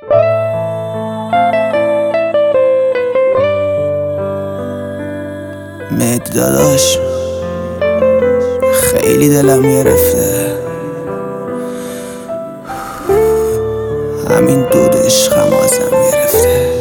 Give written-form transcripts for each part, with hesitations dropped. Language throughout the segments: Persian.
مهدی داداش خیلی دلم گرفته، همین دود عشقم ازم گرفته.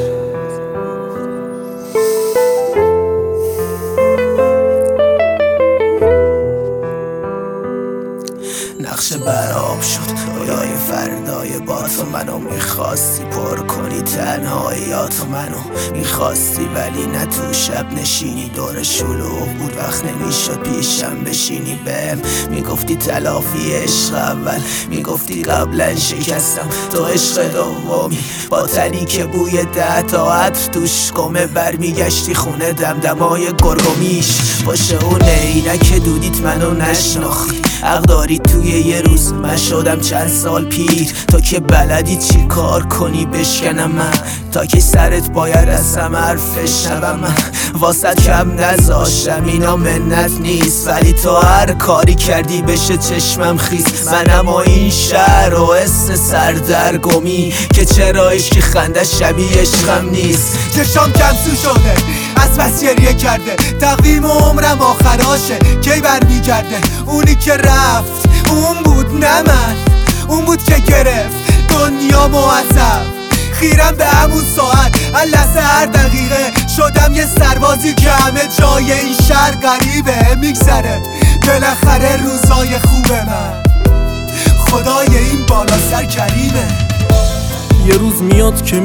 نقشه براب شد رویای فردای با تو، منو میخواستی پر کنی تنهاییاتو، منو میخواستی ولی نه تو شب نشینی. دور شلوغ بود وقت نمیشد پیشم بشینی، بهم میگفتی تلافی عشق اول، میگفتی قبلا شکستم تو عشق دومی، با تنی که بوی 10 تا عطر توش گمه. برمیگشتی خونه دمدمای گرگومیش باشه اون عینک دودیت منو نشناختی. حق داری توی یه روز من شدم چند سال پیر، تا که بلدی چی کار کنی بشکنم من، تا که سرت باید ازم حرف شنوم من. واسه کم نذاشتم اینا منت نیست، ولی تو هر کاری کردی بشه چشمم خیز. منم و این شهر و حس سردرگمی که چرا عشقی خنده شبیه عشقم نیست. چشام کمسو شده از بس گریه کرده، تقویم عمرم آخراشه کی برمیگرده. اونی که رفت اون بود نه من، اون بود که گرفت دنیا معذب. خیرم به همون ساعت لحظه هر دقیقه شدم یه سربازی که همه جای این شهر غریبه. میگذره بالاخره روزای خوب من، خدای این بالا سر کریمه. یه روز میاد که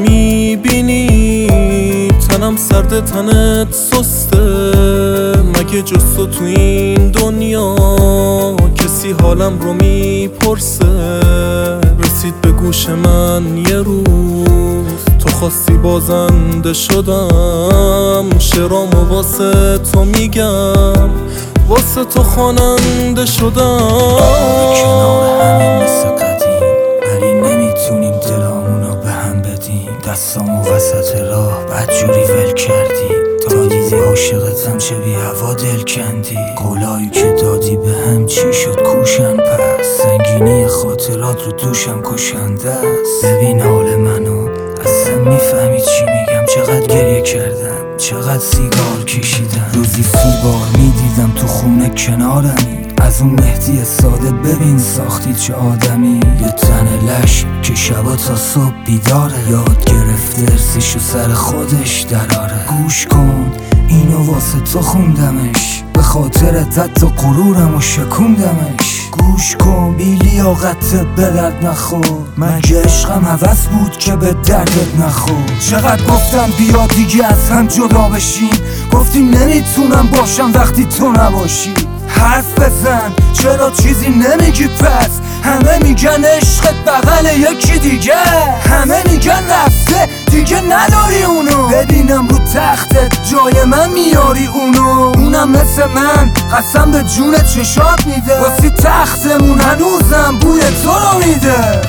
میبینی تنم سرده تنت سسته، مگه جز تو این دنیا کسی حالم رو میپرسه. رسید به گوش من یه روز تو خواستی بازنده شدم، شعرامو واسه تو میگم واسه تو خواننده شدم. کنار همین مثل قدیم ولی نمیتونیم دلامونو به هم بدیم، دستامو وسط راه بدجوری ول کردی، تا دیدی عاشقتم چه بی هوا دل کندی. قولایی که دادی به هم چی شد کوشن پس، سنگینی خاطرات رو دوشم کشنده است. ببین حال منو اصلا میفهمی چی میگم، چقدر گریه کردم چقدر سیگار کشیدم. روزی 30 بار میدیدم تو خونه کنارمی، از اون مهدی ساده ببین ساختی چه آدمی. یه تن لش که شبا تا صبح بیداره، یاد گرفته ارسیشو سر خودش دراره. گوش کن اینو واسه تو خوندمش، به خاطرت حتی غرورمو شکوندمش. گوش کن بی لیاقت به درد نخور، مگه عشقم هوس بود که به دردت نخور. چقدر گفتم بیا دیگه از هم جدا بشیم، گفتی نمیتونم باشم وقتی تو نباشی. حرف بزن چرا چیزی نمیگی پس، همه میگن عشقت بغل یکی دیگه، همه میگن رفته دیگه نداری اونو. ببینم رو تختت جای من میاری اونو، اونم مثل من قسم به جون چشات میده، واسه تختمون هنوزم بوی تو رو میده.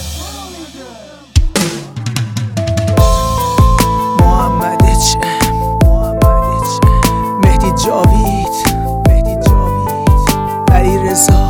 محمد چه مهدی جاوید علی رضا